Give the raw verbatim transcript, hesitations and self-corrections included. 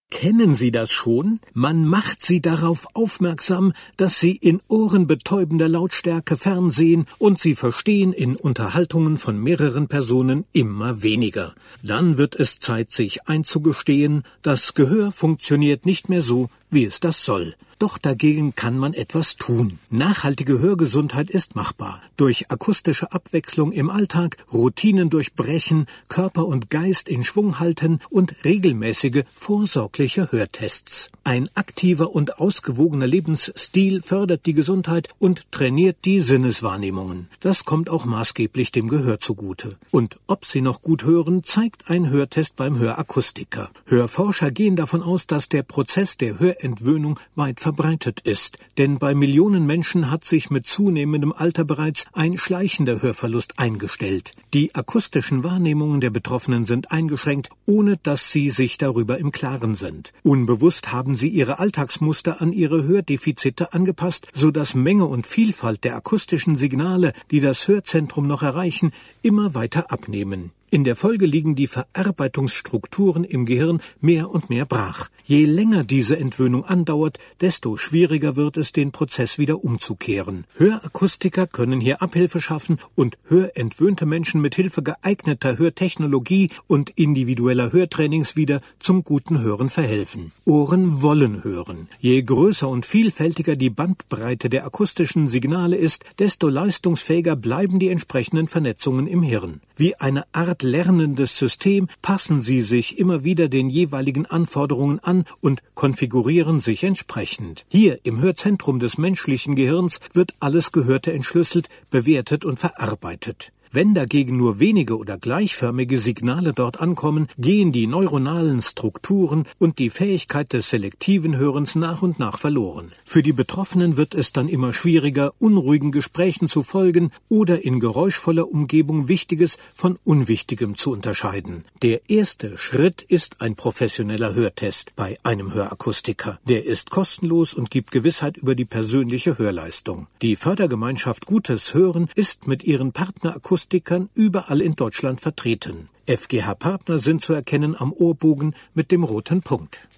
Kennen Sie das schon? Man macht Sie darauf aufmerksam, dass Sie in ohrenbetäubender Lautstärke fernsehen und Sie verstehen in Unterhaltungen von mehreren Personen immer weniger. Dann wird es Zeit, sich einzugestehen, das Gehör funktioniert nicht mehr so, wie es das soll. Doch dagegen kann man etwas tun. Nachhaltige Hörgesundheit ist machbar. Durch akustische Abwechslung im Alltag, Routinen durchbrechen, Körper und Geist in Schwung halten und regelmäßige, vorsorgliche Hörtests. Ein aktiver und ausgewogener Lebensstil fördert die Gesundheit und trainiert die Sinneswahrnehmungen. Das kommt auch maßgeblich dem Gehör zugute. Und ob Sie noch gut hören, zeigt ein Hörtest beim Hörakustiker. Hörforscher gehen davon aus, dass der Prozess der Hörentwöhnung weit verbreitet ist, denn bei Millionen Menschen hat sich mit zunehmendem Alter bereits ein schleichender Hörverlust eingestellt. Die akustischen Wahrnehmungen der Betroffenen sind eingeschränkt, ohne dass sie sich darüber im Klaren sind. Unbewusst haben sie ihre Alltagsmuster an ihre Hördefizite angepasst, sodass Menge und Vielfalt der akustischen Signale, die das Hörzentrum noch erreichen, immer weiter abnehmen. In der Folge liegen die Verarbeitungsstrukturen im Gehirn mehr und mehr brach. Je länger diese Entwöhnung andauert, desto schwieriger wird es, den Prozess wieder umzukehren. Hörakustiker können hier Abhilfe schaffen und hörentwöhnte Menschen mit Hilfe geeigneter Hörtechnologie und individueller Hörtrainings wieder zum guten Hören verhelfen. Ohren wollen hören. Je größer und vielfältiger die Bandbreite der akustischen Signale ist, desto leistungsfähiger bleiben die entsprechenden Vernetzungen im Hirn. Wie eine Art lernendes System passen sie sich immer wieder den jeweiligen Anforderungen an und konfigurieren sich entsprechend. Hier im Hörzentrum des menschlichen Gehirns wird alles Gehörte entschlüsselt, bewertet und verarbeitet. Wenn dagegen nur wenige oder gleichförmige Signale dort ankommen, gehen die neuronalen Strukturen und die Fähigkeit des selektiven Hörens nach und nach verloren. Für die Betroffenen wird es dann immer schwieriger, unruhigen Gesprächen zu folgen oder in geräuschvoller Umgebung Wichtiges von Unwichtigem zu unterscheiden. Der erste Schritt ist ein professioneller Hörtest bei einem Hörakustiker. Der ist kostenlos und gibt Gewissheit über die persönliche Hörleistung. Die Fördergemeinschaft Gutes Hören ist mit ihren Partnerakustikern überall in Deutschland vertreten. F G H-Partner sind zu erkennen am Ohrbogen mit dem roten Punkt.